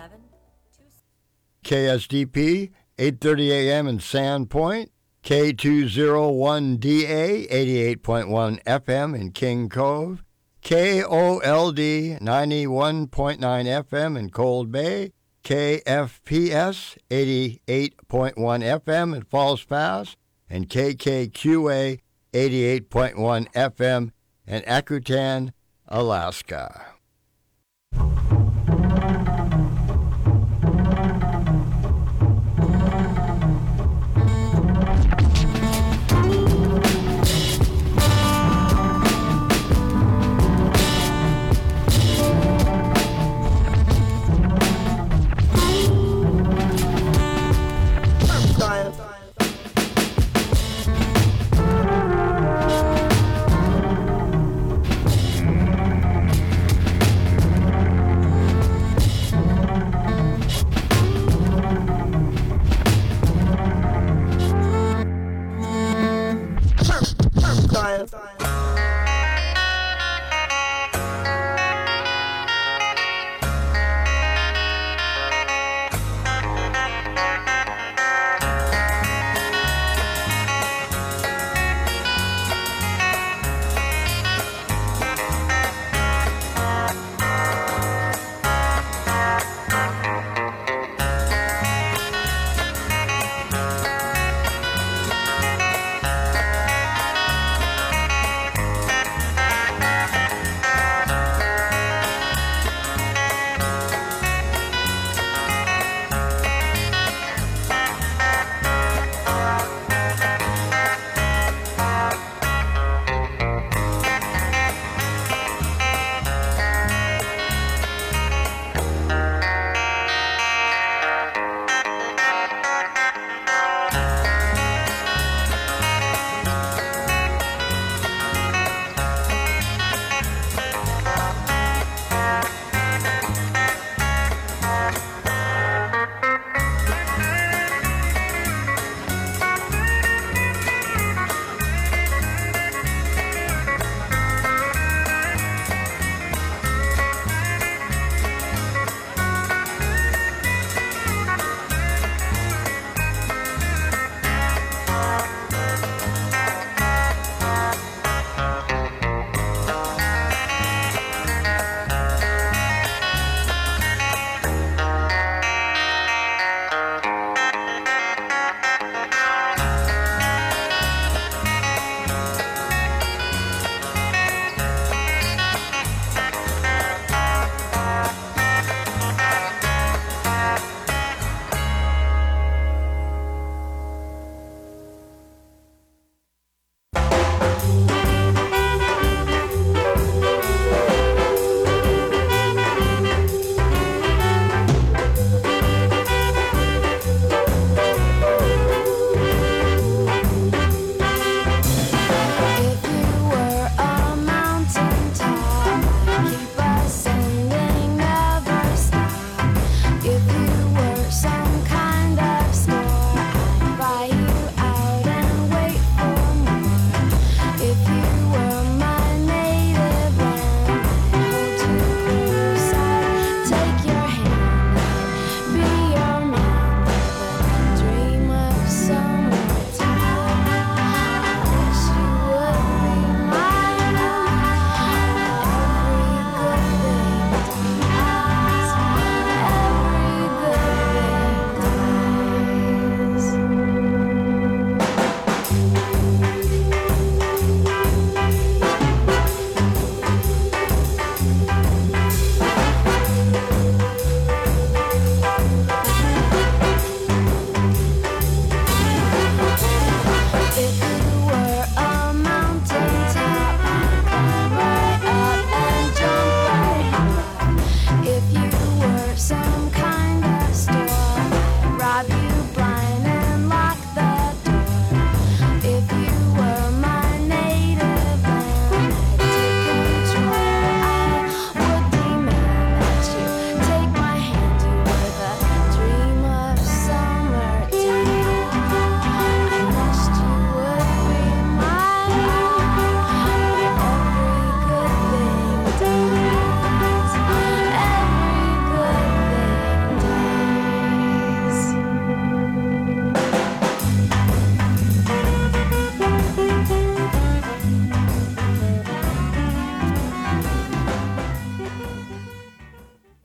KSDP, 8:30 a.m. in Sandpoint, K201DA, 88.1 FM in King Cove, KOLD, 91.9 FM in Cold Bay, KFPS, 88.1 FM in Falls Pass, and KKQA, 88.1 FM in Akutan, Alaska.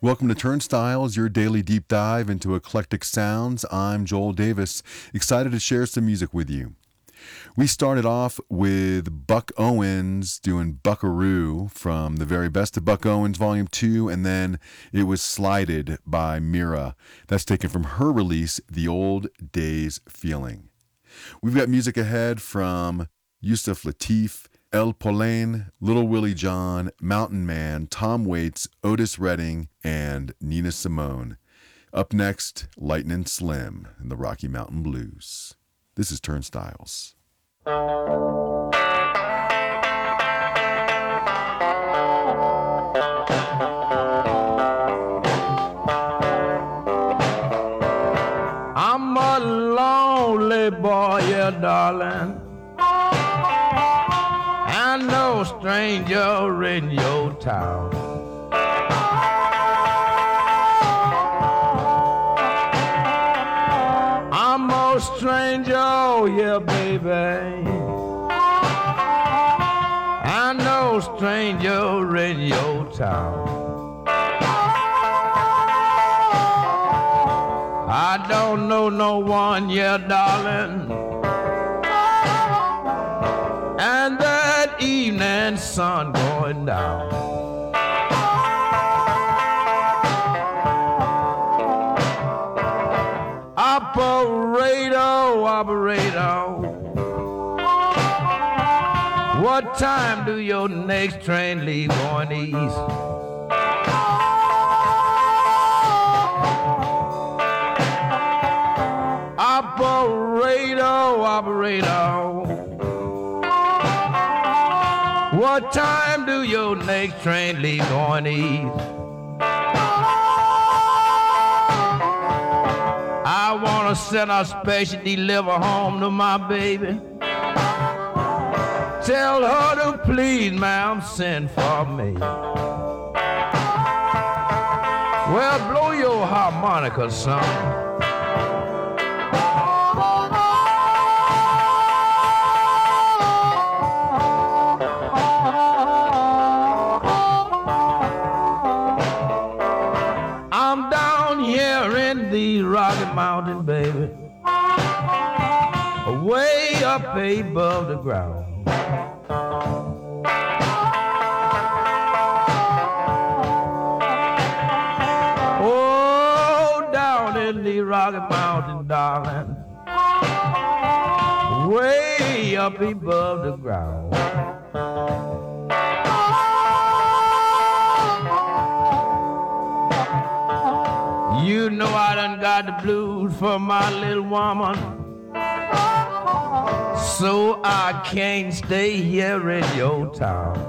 Welcome to Turnstiles, your daily deep dive into eclectic sounds. I'm Joel Davis, excited to share some music with you. We started off with Buck Owens doing Buckaroo from the very best of Buck Owens Volume 2, and then it was Slided by Mira. That's taken from her release, The Old Days Feeling. We've got music ahead from Yusuf Lateef, El Polen, Little Willie John, Mountain Man, Tom Waits, Otis Redding, and Nina Simone. Up next, Lightnin' Slim and the Rocky Mountain Blues. This is Turnstiles. I'm a lonely boy, yeah, darling, and no stranger in your town. I'm a stranger, oh yeah, baby, and no stranger in your town. I don't know no one, yeah, darling, and that evening sun going down. Operator, operator, what time do your next train leave going east? Operator, operator, what time do your next train leave going east? I wanna send a special deliver home to my baby. Tell her to please, ma'am, send for me. Well, blow your harmonica, son. Rocky Mountain, baby, way up above the ground. Oh, down in the Rocky Mountain, darling, way up above the ground. You know I done got the blues for my little woman, so I can't stay here in your town.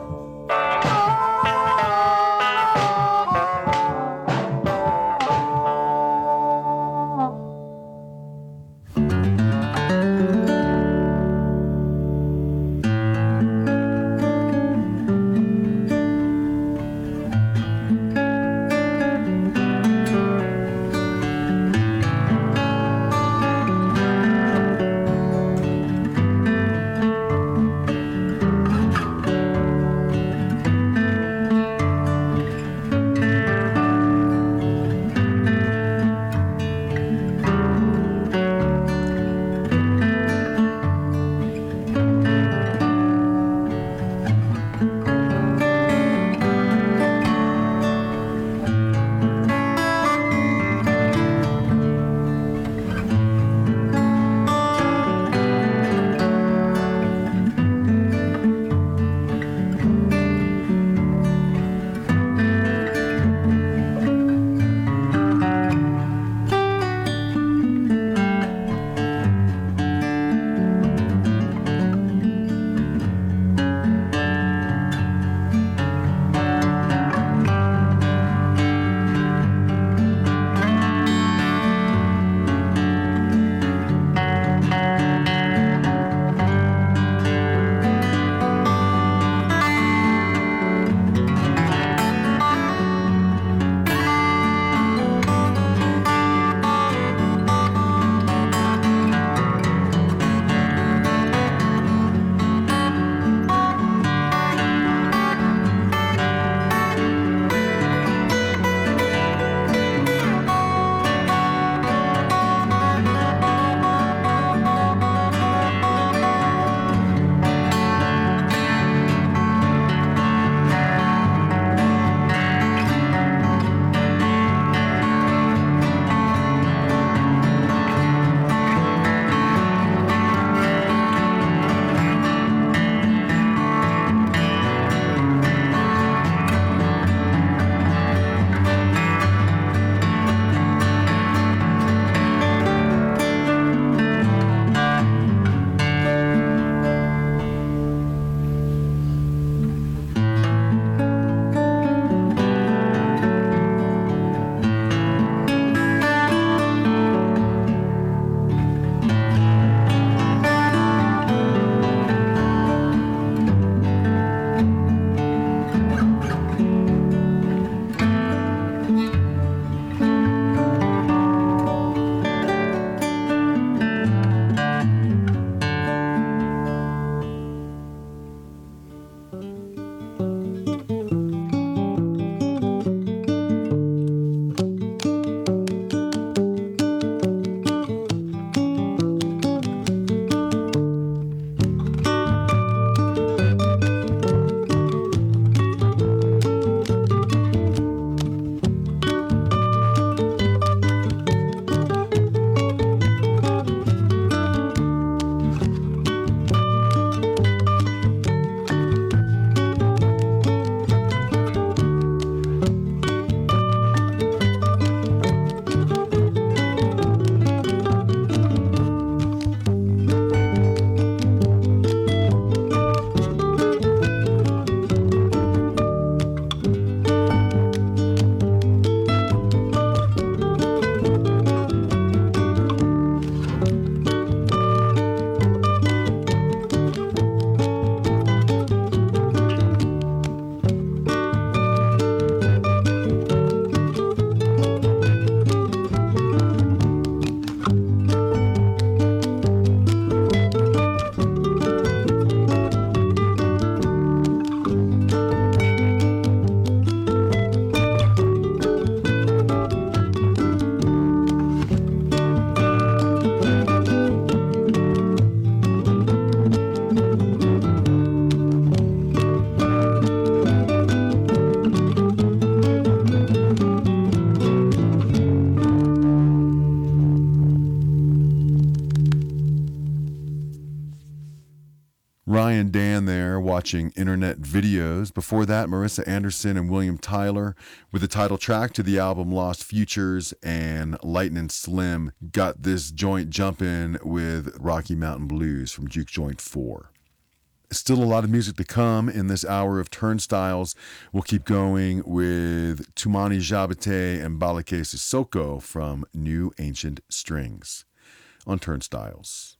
Ryan Dan there watching internet videos. Before that, Marissa Anderson and William Tyler with the title track to the album Lost Futures, and Lightning Slim got this joint jumping with Rocky Mountain Blues from Juke Joint 4. Still a lot of music to come in this hour of Turnstiles. We'll keep going with Tumani Jabate and Balake Sissoko from New Ancient Strings on Turnstiles.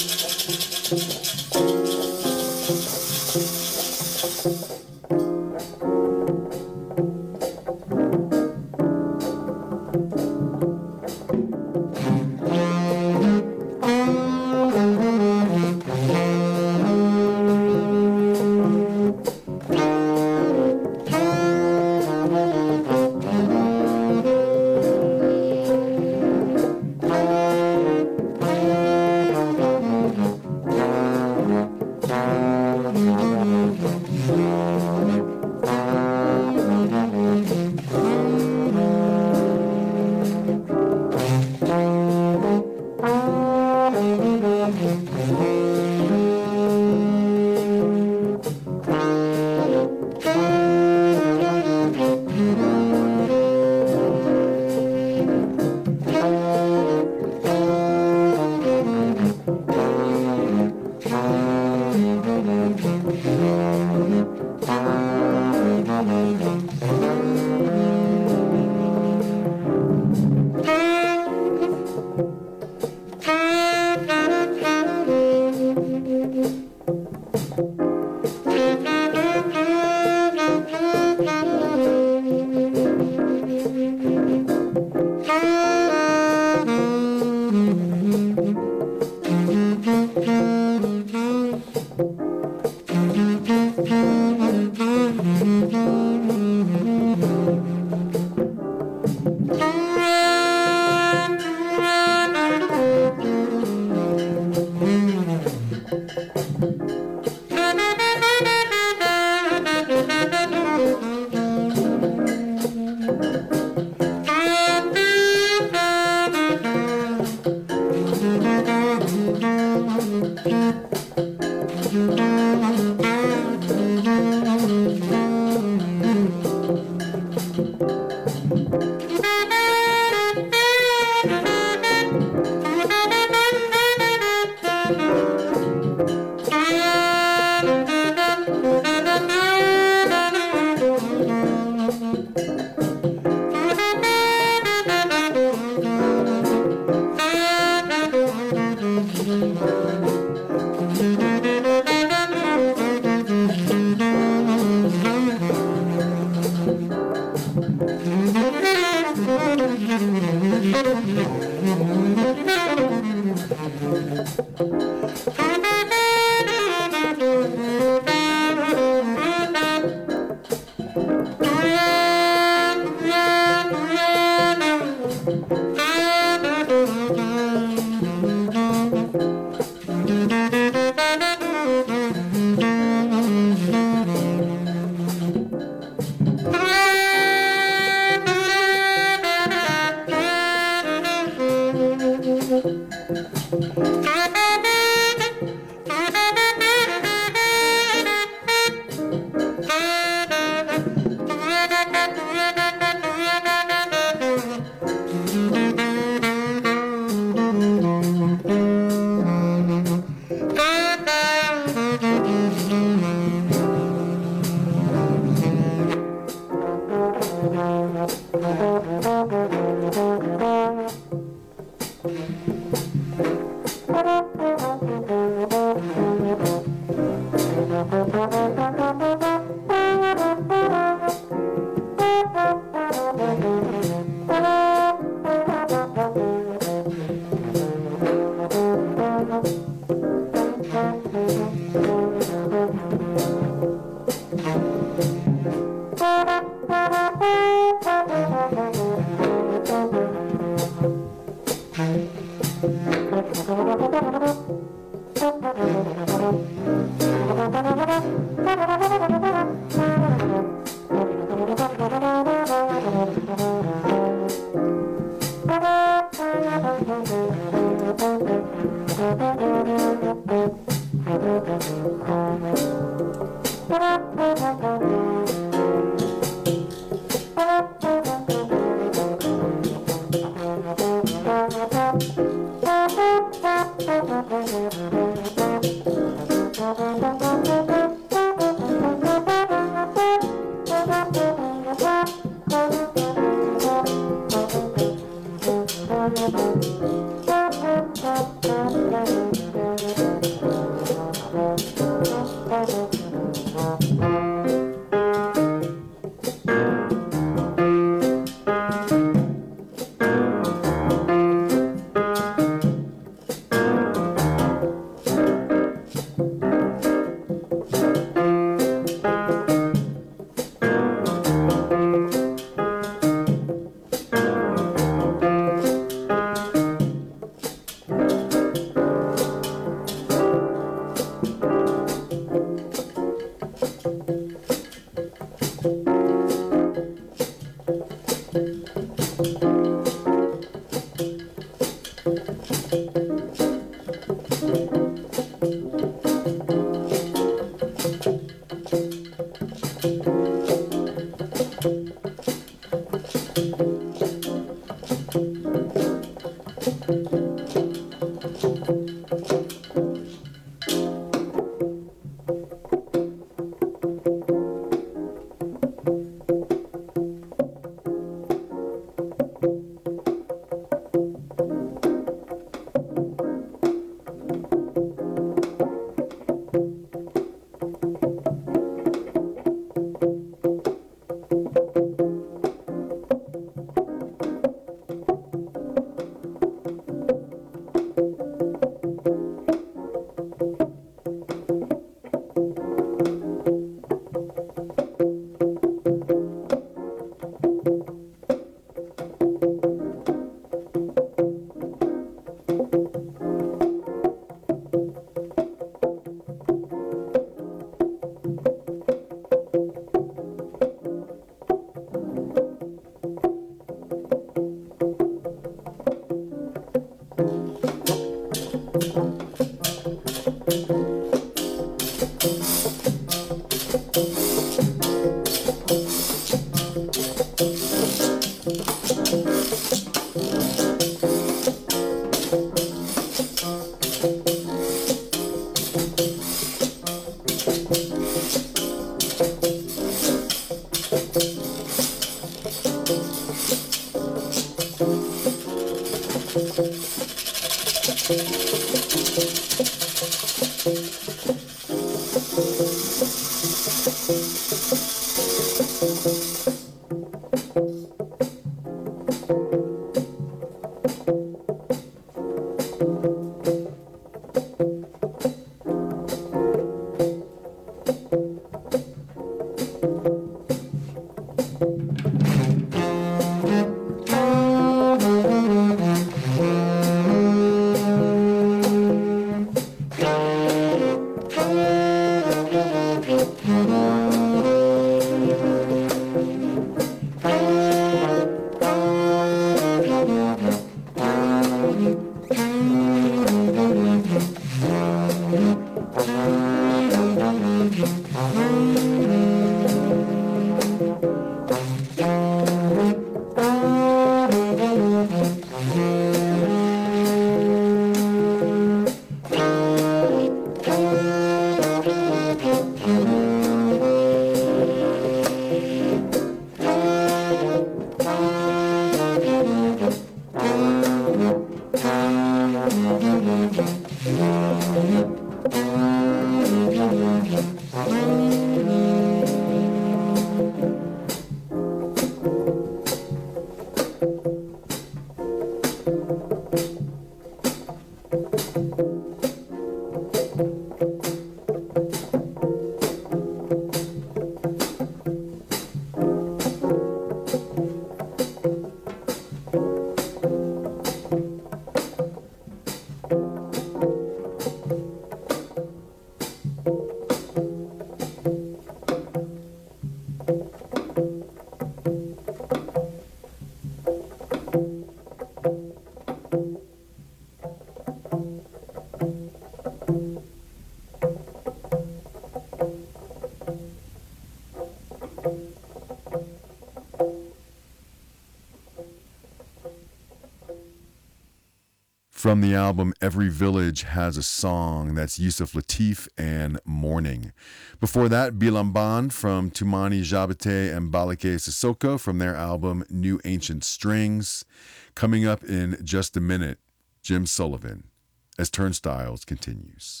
From the album Every Village Has a Song, that's Yusuf Lateef and Morning. Before that, Bilamban from Tumani Jabate and Balake Sissoko from their album New Ancient Strings. Coming up in just a minute, Jim Sullivan, as Turnstiles continues.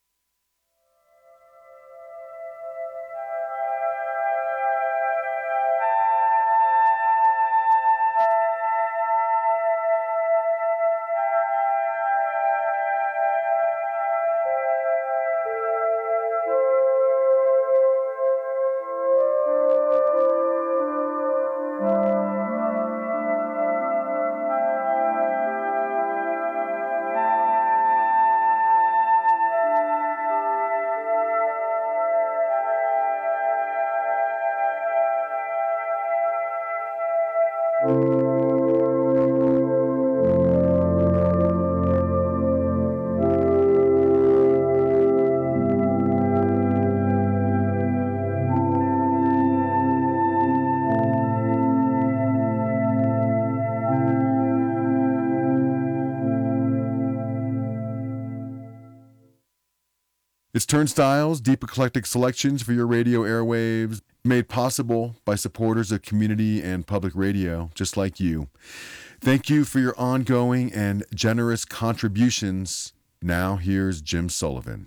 It's Turnstiles, deep eclectic selections for your radio airwaves, made possible by supporters of community and public radio, just like you. Thank you for your ongoing and generous contributions. Now here's Jim Sullivan.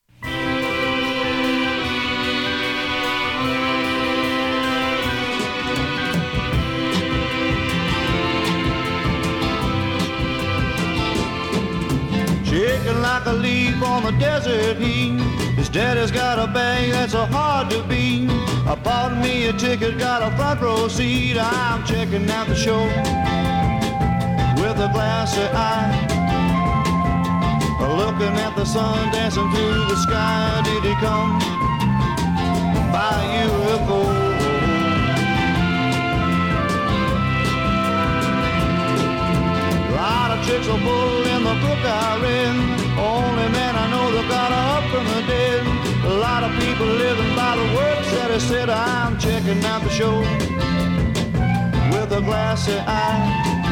Shaking like a leaf on the desert heat. His daddy's got a bag that's so hard to beat. I bought me a ticket, got a front row seat. I'm checking out the show with a glassy eye, looking at the sun dancing through the sky. Did he come by UFO? Chicks will pull in the book I read. Only man I know that got up from the dead. A lot of people living by the words that he said. I'm checking out the show with a glassy eye,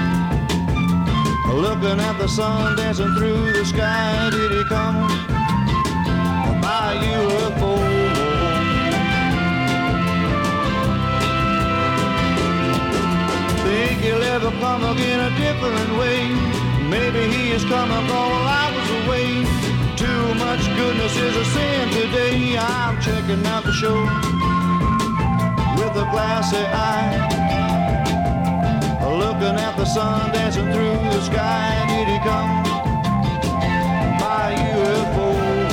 looking at the sun dancing through the sky. Did he come by UFO? Think he'll ever come again a different way? Maybe he is coming while I was away. Too much goodness is a sin today. I'm checking out the show with a glassy eye, looking at the sun dancing through the sky. Did he come by UFO?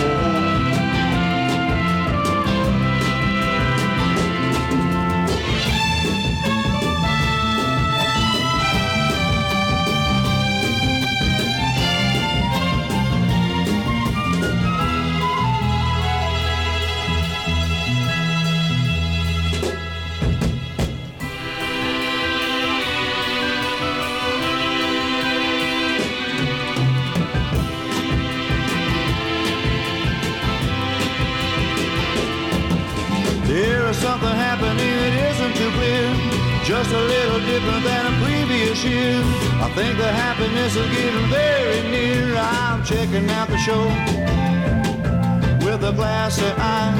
Something happening that isn't too clear, just a little different than a previous year. I think the happiness is getting very near. I'm checking out the show with a glassy eye,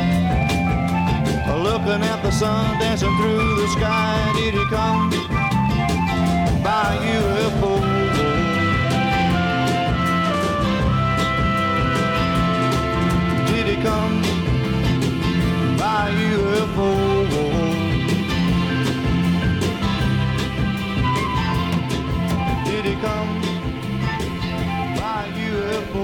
looking at the sun dancing through the sky. Did he come by UFO? Did he come by UFO? Did he come by UFO?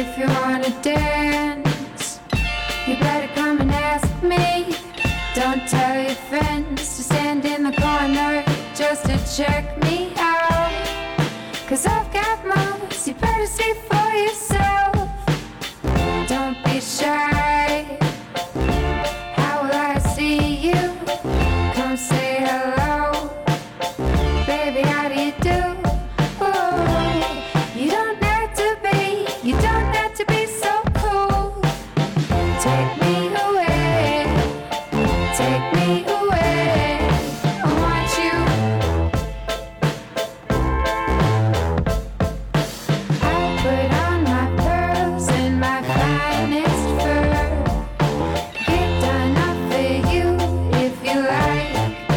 if you wanna dance, you better come and ask me. Don't tell your friends to stand in the corner just to check me out, 'cause I've got moves you better see for yourself. Don't be shy, how will I see you? Come say hello, baby, how do you do? You don't have to be so cool. Take me away, take me away. I want you. I put on my pearls and my finest fur. Get done up for you if you like.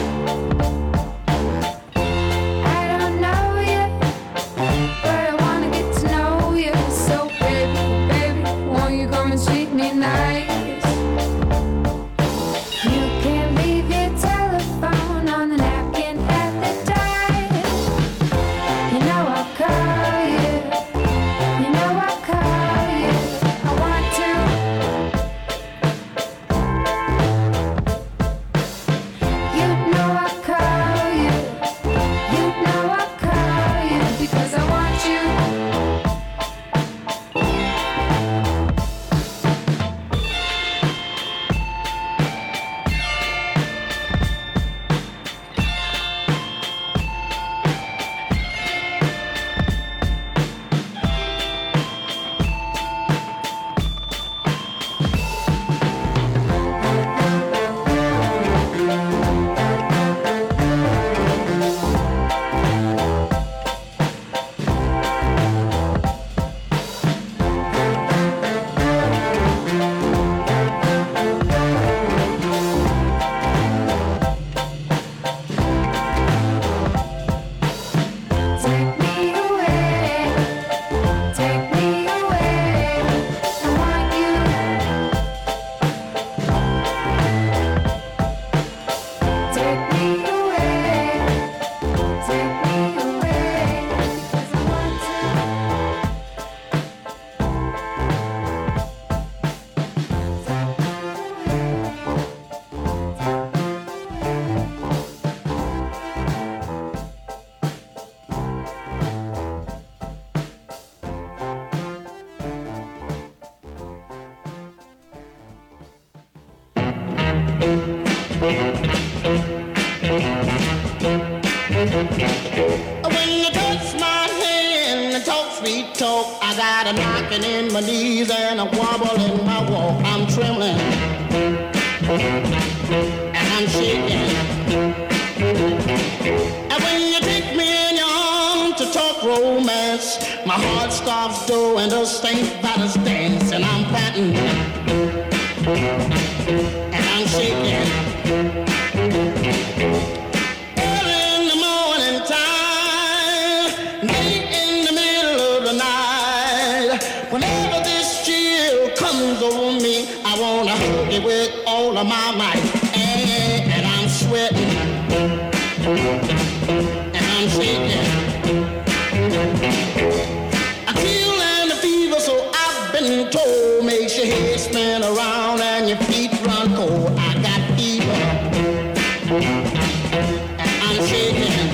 I don't know you, but I wanna get to know you. So baby, baby, won't you come and treat me nice? You can leave your telephone on the napkin at the dive. You know I'll call you, you know I'll call you. I want to. You know I'll call you, you know I'll call you, because I want you. Take me away, take me away. I want you. Take me away, take me away, because I want to. When you touch my hand and talk sweet talk, I got a knocking in my knees and a wobble in my walk. I'm trembling and I'm shaking. And when you take me in your arms to talk romance, my heart stops doing the St. Vitus dance, and I'm panting and I'm shaking. Early in the morning time, late in the middle of the night, whenever this chill comes over me, I wanna hug it with all of my might. And I'm sweating and I'm shaking. I feel and the fever, so I've been told, makes your head spin around and your feet run cold. I got fever and I'm shaking.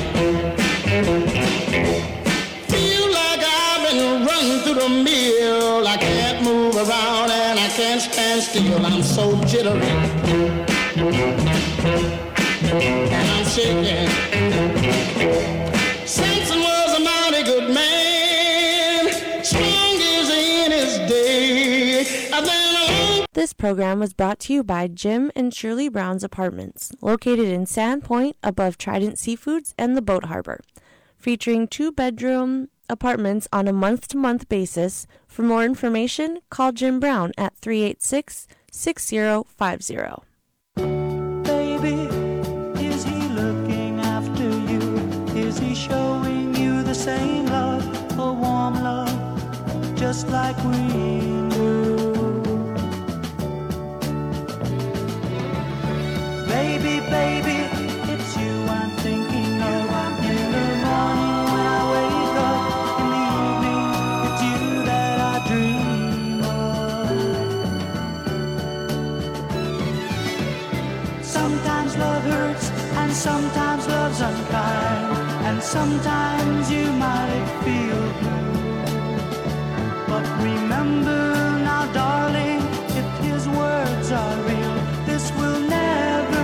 Feel like I've been running through the mill. I can't move around and I can't stand still. I'm so jittery and I'm shaking. Samson was a mighty good man, strong as in his day. And then along This program was brought to you by Jim and Shirley Brown's Apartments, located in Sandpoint above Trident Seafoods and the Boat Harbor, featuring 2-bedroom apartments on a month-to-month basis. For more information, call Jim Brown at 386-6050. Baby, is he looking after you? Is he showing you the same love, a warm love, just like we do? Baby, baby, it's you I'm thinking of. In the morning when I wake up, in the evening, it's you that I dream and sometimes love's unkind, and sometimes you might feel blue. But remember now, darling, if his words are real, this will never,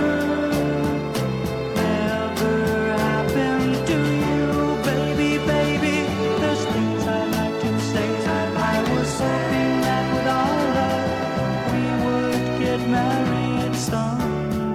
never happen to you. Baby, baby, there's things I'd like to say. I was hoping that with our love we would get married someday.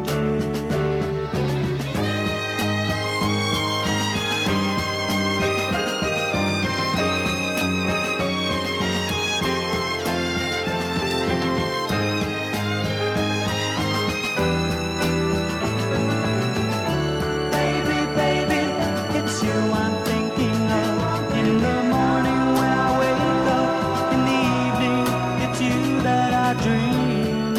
Baby, baby, it's you I'm thinking of. In the morning when I wake up, in the evening, it's you that I dream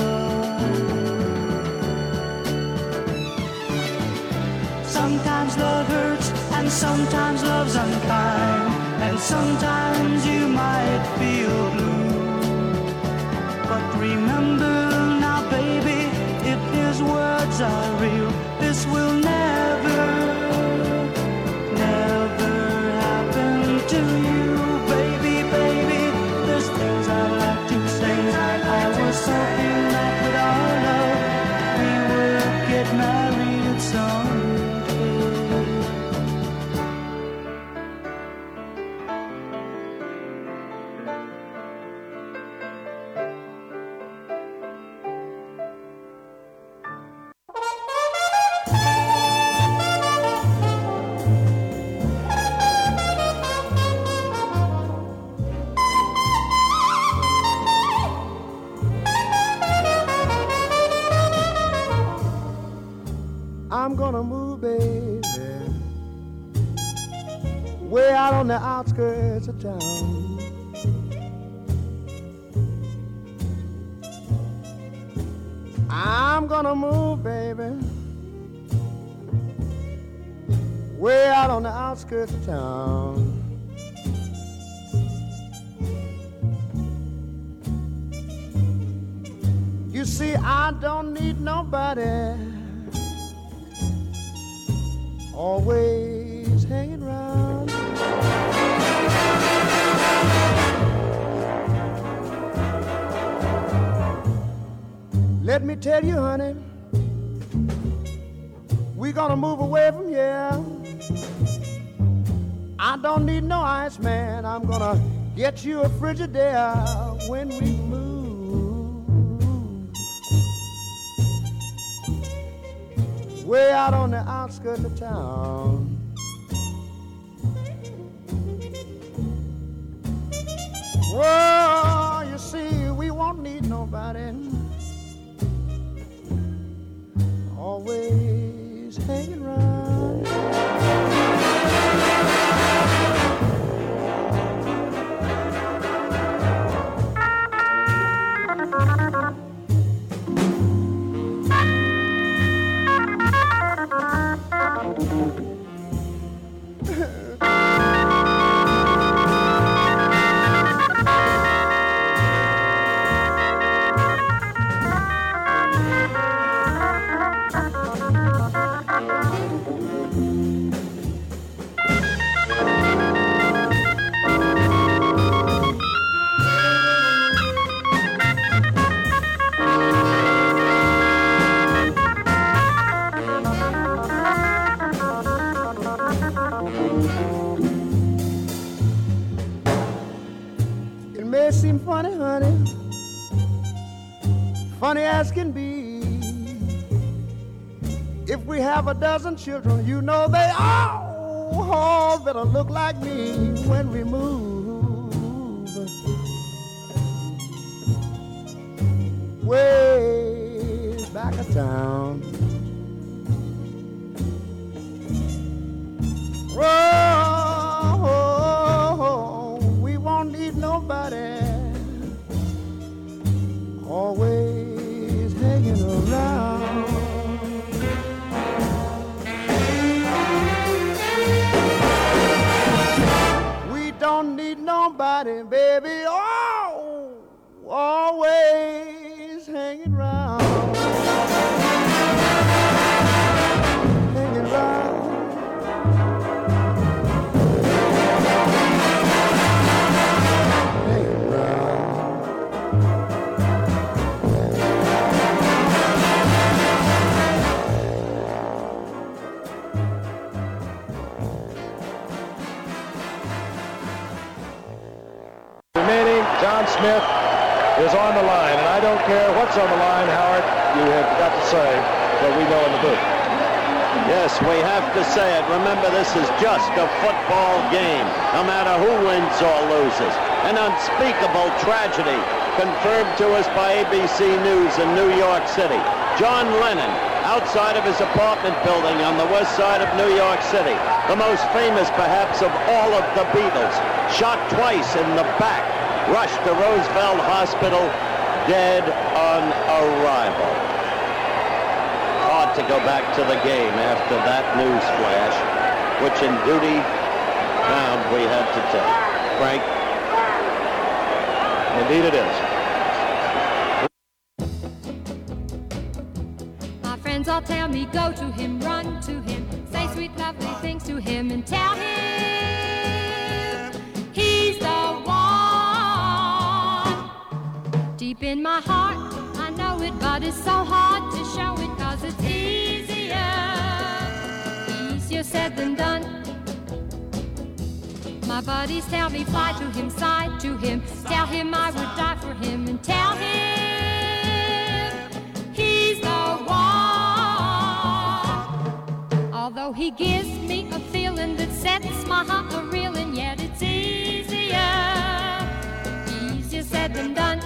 of. Sometimes love hurts, and sometimes love's unkind, and sometimes you might feel blue. But remember now, baby, if his words are real, this will never, never happen to you. Baby, baby, there's things I'd like to say. I was hoping that with our love we would get married someday. I'm gonna move, baby, way out on the outskirts of town. I'm gonna move, baby, way out on the outskirts of town. You see, I don't need nobody always hanging around. Let me tell you, honey, we gonna move away from here. I don't need no ice, man. I'm gonna get you a Frigidaire when we move way out on the outskirts of town. Whoa, you see, we won't need nobody always hanging around. It may seem funny, honey, funny as can be. If we have a dozen children, you know they all better look like me when we move way back of town. Oh, we won't need nobody always hanging around. We don't need nobody, baby, always hanging around. Smith is on the line, and I don't care what's on the line, Howard, you have got to say what we know in the booth. Yes, we have to say it. Remember, this is just a football game, no matter who wins or loses. An unspeakable tragedy confirmed to us by ABC News in New York City. John Lennon, outside of his apartment building on the west side of New York City, the most famous perhaps of all of the Beatles, shot twice in the back, rushed to Roosevelt Hospital, dead on arrival. Hard to go back to the game after that news flash, which in duty bound we had to take. Frank? Indeed it is. My friends all tell me, go to him, run to him, say sweet lovely things to him and tell him he's the one. Deep in my heart, I know it, but it's so hard to show it, 'cause it's easier said than done. My buddies tell me, fly to him, side to him, tell him I would die for him, and tell him he's the one. Although he gives me a feeling that sets my heart a-reeling, yet it's easier said than done.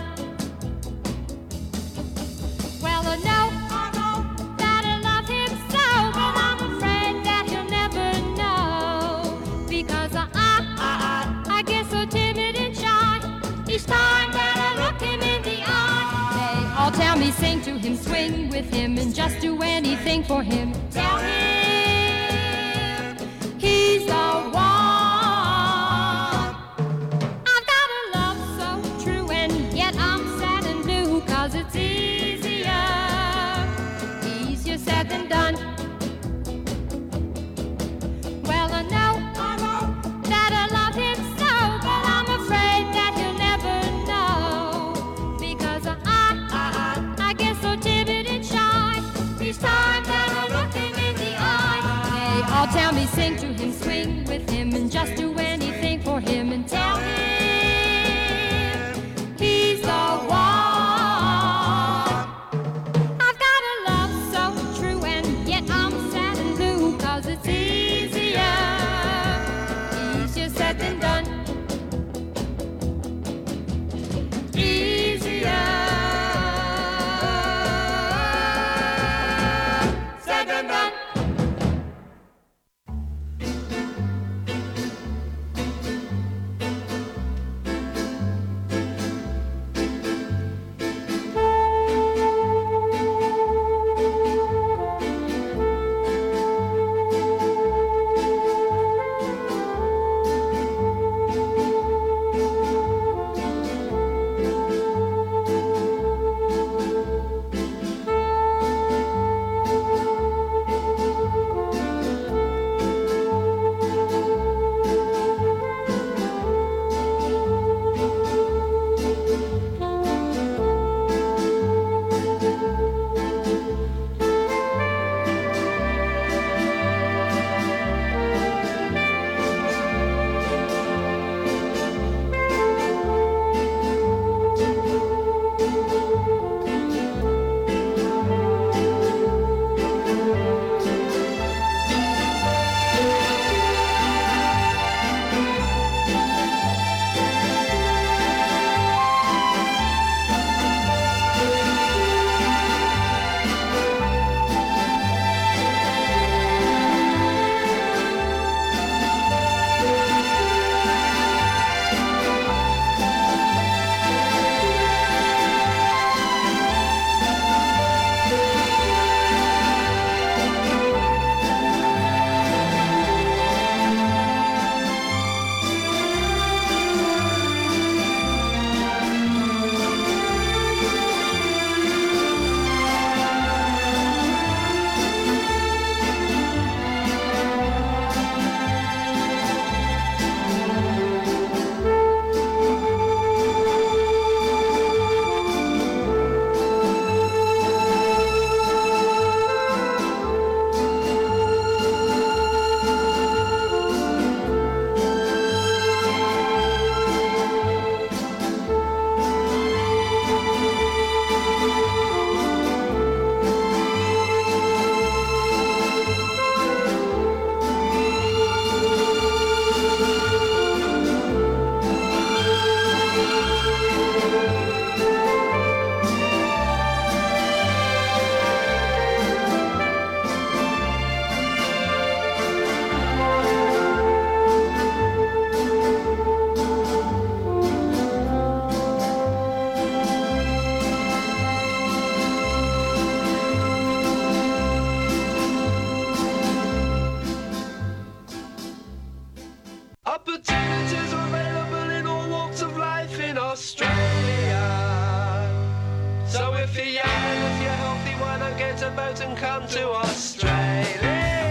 Well, I know that I love him so, but I'm afraid that he'll never know, because I get so timid and shy each time that I look him in the eye. They all tell me, sing to him, swing with him, and just do anything for him. Tell him he's the one. I've got a love so true, and yet I'm sad and blue, 'cause it's easier said than done. Well, I know that I love him so, but I'm afraid that he'll never know, because I get so timid and shy each time that I look him in the eye. They all tell me, sing to him, swing with him, and just do anything for him, and tell him he's the one. It's easier said than done. Easier said than done. boat and come to Australia.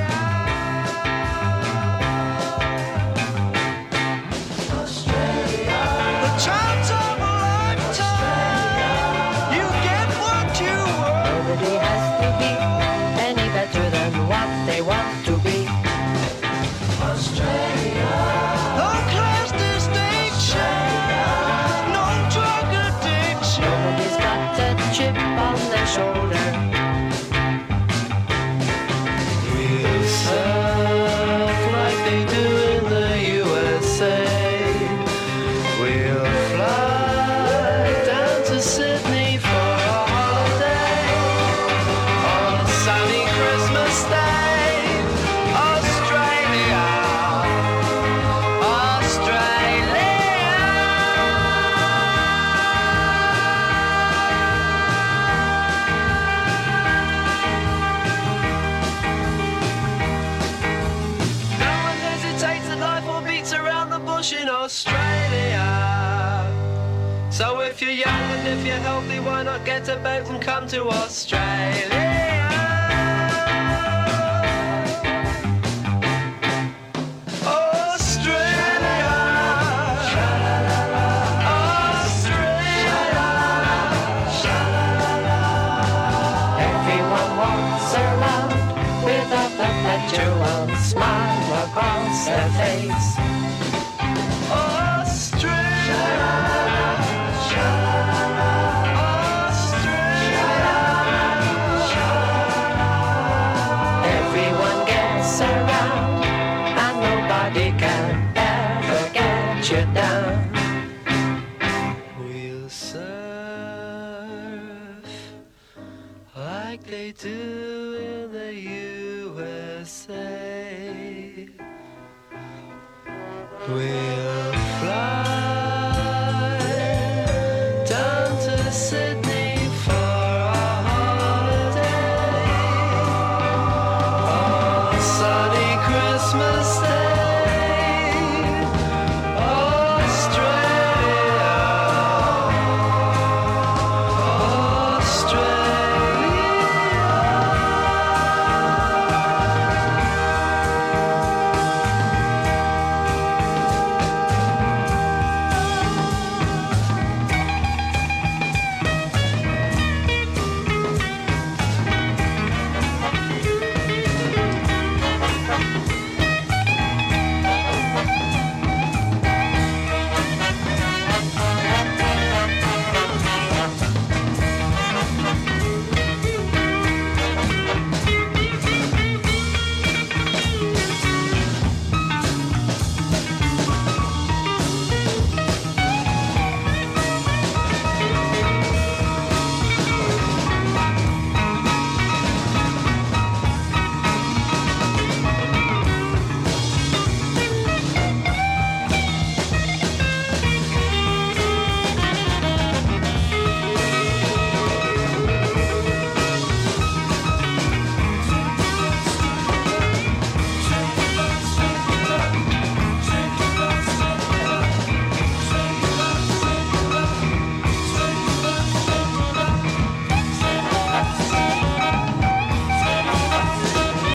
Australia. The chance of a lifetime. You get what you want. Nobody has to be any better than what they want to be. Australia. No class distinction. No drug addiction. Nobody's got a chip on their shoulder. We'll surf like they do in the USA. We'll fly down to Sydney for a holiday on a sunny Christmas day. Australia, Australia. No one hesitates that life will beats around the bush in Australia. So if you're young and if you're healthy, why not get a boat and come to Australia? Australia, Australia. Everyone walks around with a perpetual smile across their face. Everyone gets around, and nobody can ever get you down. We'll surf like they do in the USA. We'll